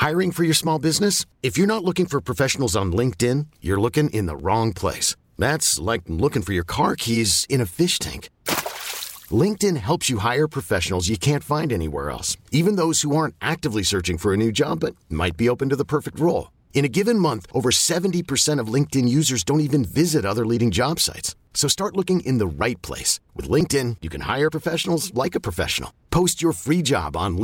Hiring for your small business? If you're not looking for professionals on LinkedIn, you're looking in the wrong place. That's like looking for your car keys in a fish tank. LinkedIn helps you hire professionals you can't find anywhere else, even those who aren't actively searching for a new job but might be open to the perfect role. In a given month, over 70% of LinkedIn users don't even visit other leading job sites. So start looking in the right place. With LinkedIn, you can hire professionals like a professional. Post your free job on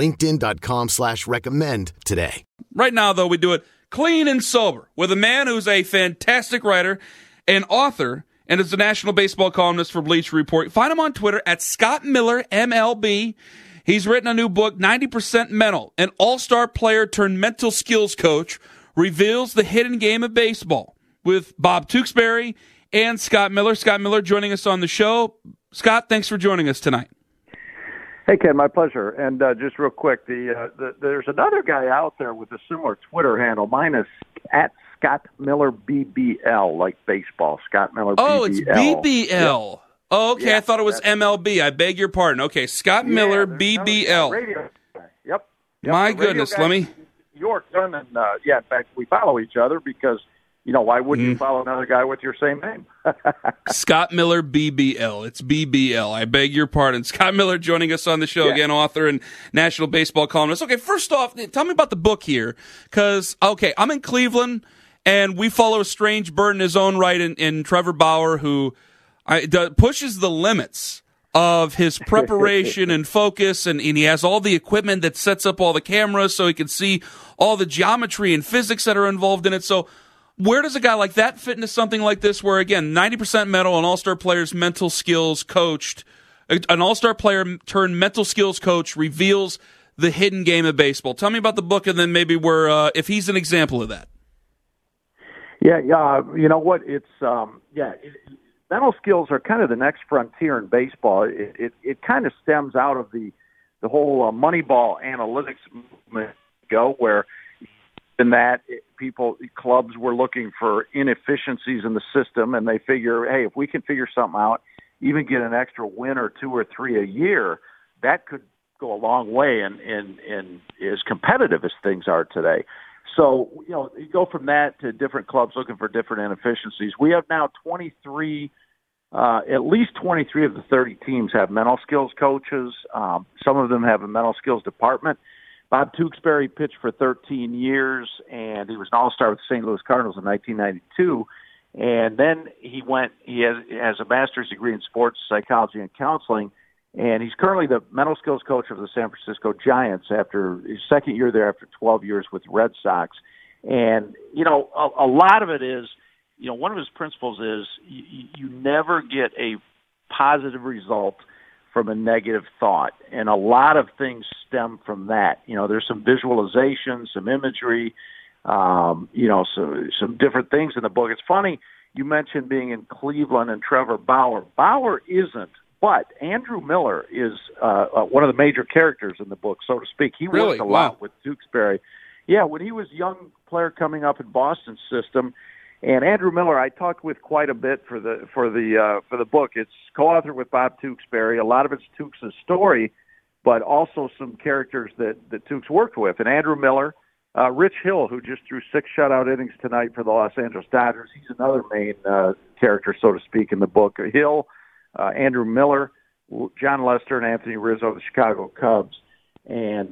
linkedin.com/recommend today. Right now, though, we do it clean and sober with a man who's a fantastic writer and author and is a national baseball columnist for Bleacher Report. Find him on Twitter at Scott Miller, MLB. He's written a new book, 90% Mental, an all-star player turned mental skills coach, reveals the hidden game of baseball with Bob Tewksbury and Scott Miller. Scott Miller joining us on the show. Scott, thanks for joining us tonight. Hey, Ken, my pleasure. And just real quick, there's another guy out there with a similar Twitter handle. Mine is at Scott Miller BBL, like baseball. Scott Miller BBL. Oh, it's BBL. Yep. Oh, okay. Yeah, I thought it was MLB. I beg your pardon. Okay, Scott Miller BBL. Radio guy. Yep. My goodness, let me. Yorkton, and in fact, we follow each other because, why wouldn't you follow another guy with your same name? Scott Miller BBL. It's BBL. I beg your pardon. Scott Miller joining us on the show again, author and national baseball columnist. Okay, first off, tell me about the book here, because, I'm in Cleveland, and we follow a strange bird in his own right in Trevor Bauer, who pushes the limits of his preparation and focus, and he has all the equipment that sets up all the cameras so he can see all the geometry and physics that are involved in it. So where does a guy like that fit into something like this where, again, 90% mental, an all-star player's mental skills coached, an all-star player turned mental skills coach reveals the hidden game of baseball? Tell me about the book, and then maybe where if he's an example of that. Yeah, you know what? It's mental skills are kind of the next frontier in baseball. It kind of stems out of the whole Moneyball analytics movement where in that clubs were looking for inefficiencies in the system, and they figure, hey, if we can figure something out, even get an extra win or two or three a year, that could go a long way in as competitive as things are today. So, you go from that to different clubs looking for different inefficiencies. We have now 23, at least 23 of the 30 teams have mental skills coaches. Some of them have a mental skills department. Bob Tewksbury pitched for 13 years, and he was an all-star with the St. Louis Cardinals in 1992. And then he has a master's degree in sports psychology and counseling, and he's currently the mental skills coach of the San Francisco Giants after his second year there after 12 years with the Red Sox. And, a lot of it is, one of his principles is you never get a positive result from a negative thought. And a lot of things stem from that. There's some visualization, some imagery, so some different things in the book. It's funny, you mentioned being in Cleveland and Trevor Bauer. Bauer isn't. But Andrew Miller is one of the major characters in the book, so to speak. He worked a lot with Tewksbury. Yeah, when he was a young player coming up in Boston's system, and Andrew Miller I talked with quite a bit for the book. It's co-authored with Bob Tewksbury. A lot of it's Tewks' story, but also some characters that Tewks worked with. And Andrew Miller, Rich Hill, who just threw 6 shutout innings tonight for the Los Angeles Dodgers, he's another main character, so to speak, in the book. Hill, Andrew Miller, John Lester, and Anthony Rizzo of the Chicago Cubs. And,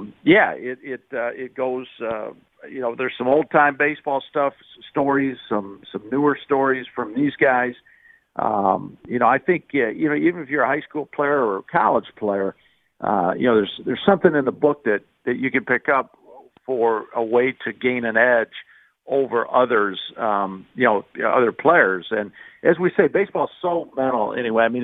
it goes, there's some old-time baseball stuff, stories, some newer stories from these guys. I think, even if you're a high school player or a college player, there's something in the book that you can pick up for a way to gain an edge over others, other players. And as we say, baseball is so mental anyway. I mean,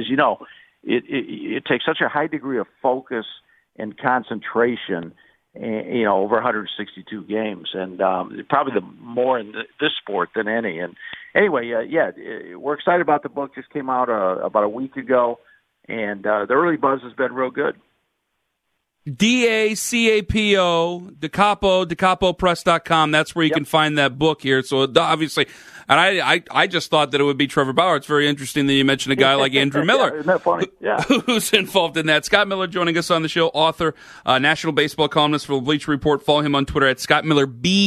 it takes such a high degree of focus and concentration, over 162 games, and probably the more in this sport than any. And anyway, we're excited about the book. Just came out about a week ago, and the early buzz has been real good. DACAPO, DaCapoPress.com. That's where you can find that book here. So obviously, and I just thought that it would be Trevor Bauer. It's very interesting that you mentioned a guy like Andrew Miller. Isn't that funny? Yeah. Who's involved in that. Scott Miller joining us on the show, author, National Baseball columnist for the Bleacher Report. Follow him on Twitter at Scott Miller,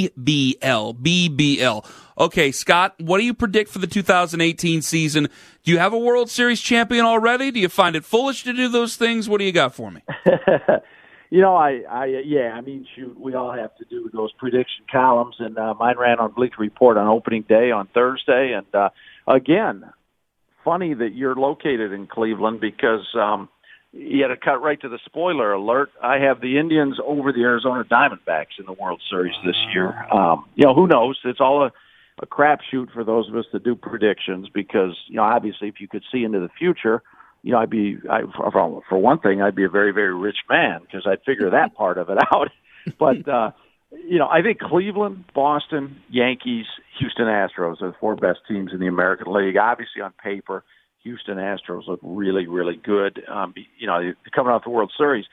BBL. Okay, Scott, what do you predict for the 2018 season? Do you have a World Series champion already? Do you find it foolish to do those things? What do you got for me? Shoot, we all have to do those prediction columns, and mine ran on Bleacher Report on opening day on Thursday. And again, funny that you're located in Cleveland because you had to cut right to the spoiler alert. I have the Indians over the Arizona Diamondbacks in the World Series this year. Who knows? It's all a crapshoot for those of us that do predictions because, obviously if you could see into the future, for one thing, I'd be a very, very rich man because I'd figure that part of it out. But, I think Cleveland, Boston, Yankees, Houston Astros are the four best teams in the American League. Obviously, on paper, Houston Astros look really, really good. Coming off the World Series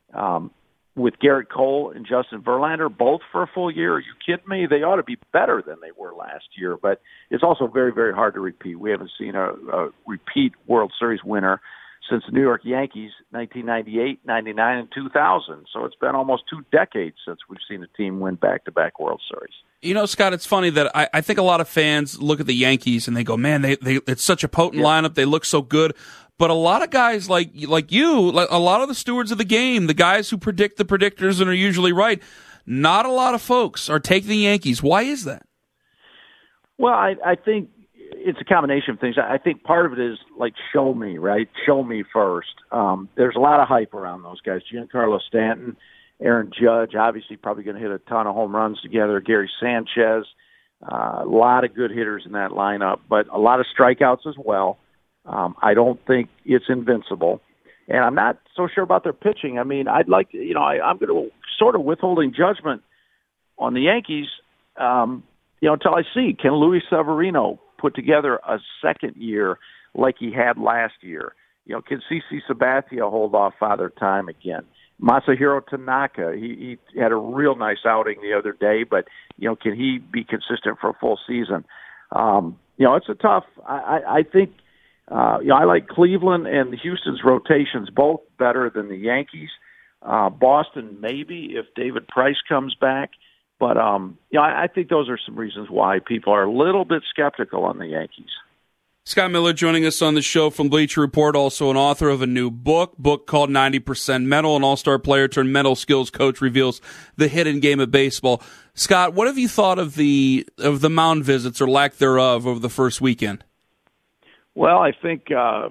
with Garrett Cole and Justin Verlander, both for a full year. Are you kidding me? They ought to be better than they were last year. But it's also very, very hard to repeat. We haven't seen a repeat World Series winner since the New York Yankees, 1998, 99, and 2000. So it's been almost 2 decades since we've seen a team win back-to-back World Series. Scott, it's funny that I think a lot of fans look at the Yankees and they go, man, it's such a potent lineup. They look so good. But a lot of guys like you, a lot of the stewards of the game, the guys who predict the predictors and are usually right, not a lot of folks are taking the Yankees. Why is that? Well, I think it's a combination of things. I think part of it is show me, right? Show me first. There's a lot of hype around those guys. Giancarlo Stanton, Aaron Judge, obviously probably going to hit a ton of home runs together. Gary Sanchez, a lot of good hitters in that lineup, but a lot of strikeouts as well. I don't think it's invincible. And I'm not so sure about their pitching. I mean, I'd like to, I'm going to sort of withholding judgment on the Yankees, until I see, can Luis Severino put together a second year like he had last year? Can CC Sabathia hold off Father Time again? Masahiro Tanaka, he had a real nice outing the other day, but, can he be consistent for a full season? It's a tough, I think, I like Cleveland and Houston's rotations both better than the Yankees. Boston, maybe, if David Price comes back. But, I think those are some reasons why people are a little bit skeptical on the Yankees. Scott Miller joining us on the show from Bleacher Report, also an author of a new book called 90% Mental. An all-star player turned mental skills coach reveals the hidden game of baseball. Scott, what have you thought of the mound visits or lack thereof over the first weekend? Well, I think, I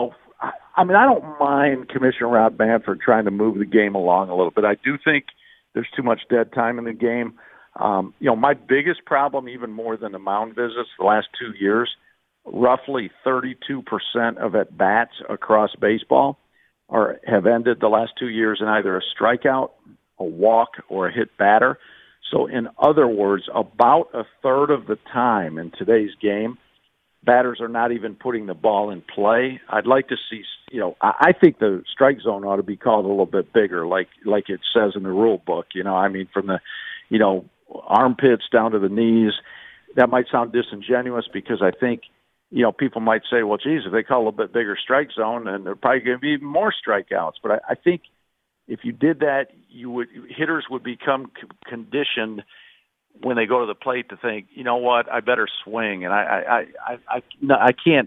don't mind Commissioner Rob Manfred trying to move the game along a little bit. I do think there's too much dead time in the game. My biggest problem, even more than the mound visits, the last 2 years, roughly 32% of at-bats across baseball have ended the last 2 years in either a strikeout, a walk, or a hit batter. So in other words, about a third of the time in today's game, batters are not even putting the ball in play. I'd like to see, I think the strike zone ought to be called a little bit bigger, like it says in the rule book, from the, armpits down to the knees. That might sound disingenuous because I think, people might say, well, geez, if they call a little bit bigger strike zone, then there are probably going to be even more strikeouts. But I think if you did that, hitters would become conditioned when they go to the plate to think, you know what, I better swing. And I can't,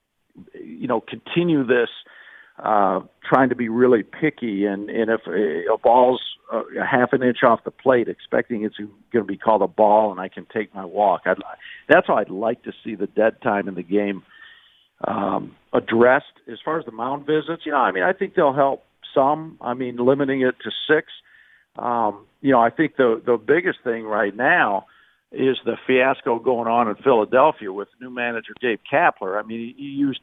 continue this trying to be really picky. And if a ball's a half an inch off the plate, expecting it's going to be called a ball and I can take my walk. That's how I'd like to see the dead time in the game addressed. As far as the mound visits, I think they'll help some. Limiting it to 6. I think the biggest thing right now is the fiasco going on in Philadelphia with new manager Dave Kapler. He used,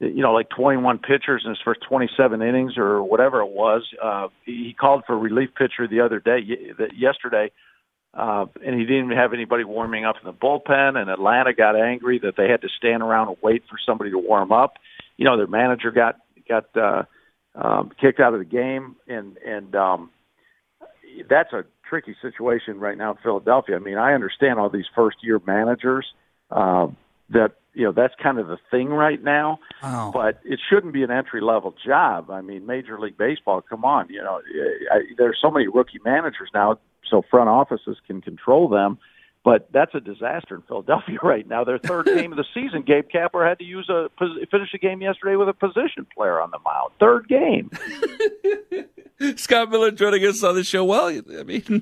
21 pitchers in his first 27 innings or whatever it was. He called for a relief pitcher the other day, yesterday, and he didn't even have anybody warming up in the bullpen, and Atlanta got angry that they had to stand around and wait for somebody to warm up. Their manager got kicked out of the game, and that's a tricky situation right now in Philadelphia. I mean, I understand all these first-year managers that, that's kind of the thing right now, but it shouldn't be an entry-level job. I mean, Major League Baseball, come on, there's so many rookie managers now, so front offices can control them, but that's a disaster in Philadelphia right now. Their third game of the season, Gabe Kapler had to finish a game yesterday with a position player on the mound. Third game. Scott Miller joining us on the show. Well, I mean,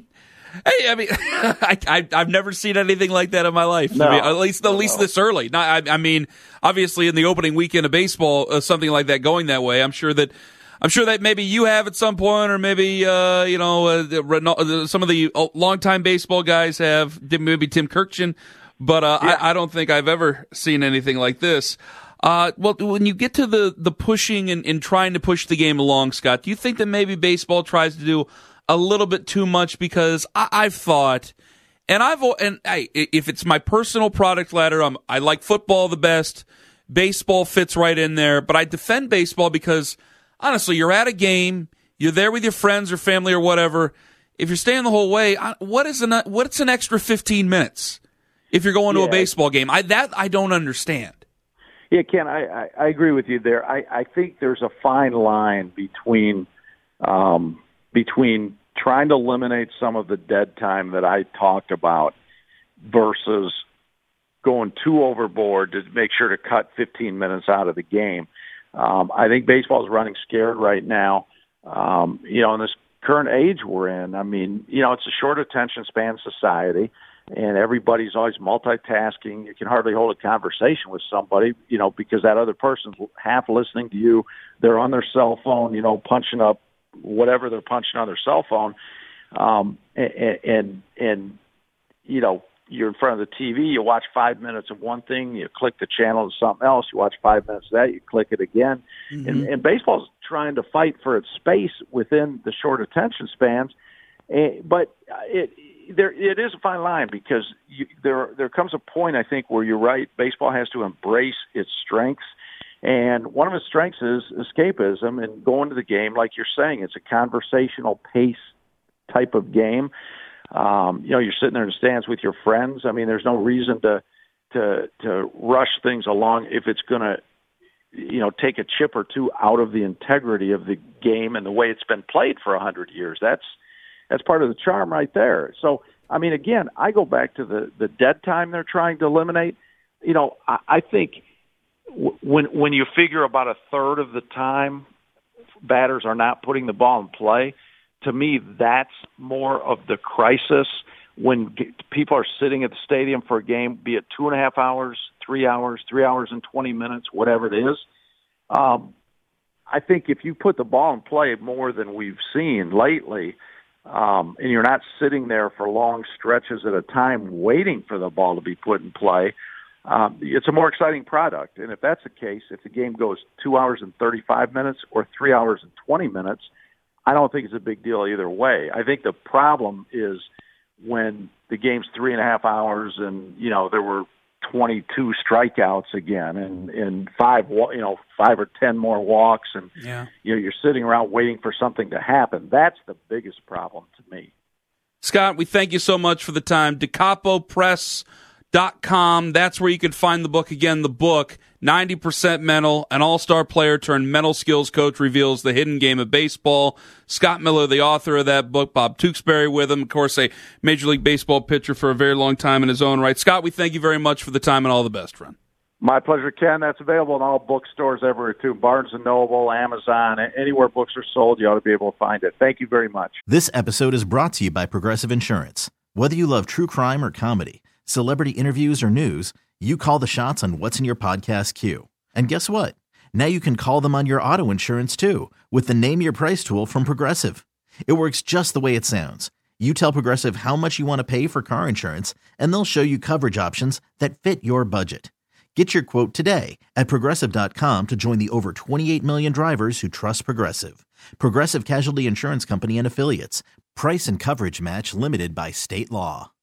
I've never seen anything like that in my life. No, at least this early. I mean, obviously in the opening weekend of baseball, something like that going that way. I'm sure that maybe you have at some point, or maybe some of the longtime baseball guys have. Maybe Tim Kirkjian, but I don't think I've ever seen anything like this. Well, when you get to the pushing and trying to push the game along, Scott, do you think that maybe baseball tries to do a little bit too much? Because I've thought, if it's my personal product ladder, I like football the best. Baseball fits right in there, but I defend baseball because honestly, you're at a game, you're there with your friends or family or whatever. If you're staying the whole way, what's an extra 15 minutes if you're going to a baseball game? I don't understand. Yeah, Ken, I agree with you there. I think there's a fine line between trying to eliminate some of the dead time that I talked about versus going too overboard to make sure to cut 15 minutes out of the game. I think baseball is running scared right now. In this current age we're in, I mean, it's a short attention span society, and everybody's always multitasking. You can hardly hold a conversation with somebody, because that other person's half listening to you. They're on their cell phone, punching up whatever they're punching on their cell phone. You're in front of the TV, you watch 5 minutes of one thing, you click the channel to something else, you watch 5 minutes of that, you click it again. Mm-hmm. And baseball's trying to fight for its space within the short attention spans. But it is a fine line, because there comes a point, I think, where you're right, baseball has to embrace its strengths. And one of its strengths is escapism and going to the game. Like you're saying, it's a conversational pace type of game. You're sitting there in the stands with your friends. I mean, there's no reason to rush things along if it's going to, take a chip or two out of the integrity of the game and the way it's been played for 100 years. That's part of the charm right there. So, I mean, again, I go back to the dead time they're trying to eliminate. I think when you figure about a third of the time batters are not putting the ball in play, to me, that's more of the crisis when people are sitting at the stadium for a game, be it 2.5 hours, 3 hours, 3 hours and 20 minutes, whatever it is. I think if you put the ball in play more than we've seen lately, and you're not sitting there for long stretches at a time waiting for the ball to be put in play, it's a more exciting product. And if that's the case, if the game goes 2 hours and 35 minutes or 3 hours and 20 minutes, I don't think it's a big deal either way. I think the problem is when the game's 3.5 hours and, there were 22 strikeouts again and 5 or 10 more walks, and you're sitting around waiting for something to happen. That's the biggest problem to me. Scott, we thank you so much for the time. DeCapoPress.com. That's where you can find the book. Again, the book, 90% Mental, an all-star player turned mental skills coach reveals the hidden game of baseball. Scott Miller, the author of that book. Bob Tewksbury with him, of course, a Major League Baseball pitcher for a very long time in his own right. Scott, we thank you very much for the time, and all the best, friend. My pleasure, Ken. That's available in all bookstores everywhere, too. Barnes & Noble, Amazon, anywhere books are sold, you ought to be able to find it. Thank you very much. This episode is brought to you by Progressive Insurance. Whether you love true crime or comedy, celebrity interviews or news, you call the shots on what's in your podcast queue. And guess what? Now you can call them on your auto insurance too with the Name Your Price tool from Progressive. It works just the way it sounds. You tell Progressive how much you want to pay for car insurance, and they'll show you coverage options that fit your budget. Get your quote today at Progressive.com to join the over 28 million drivers who trust Progressive. Progressive Casualty Insurance Company and Affiliates. Price and coverage match limited by state law.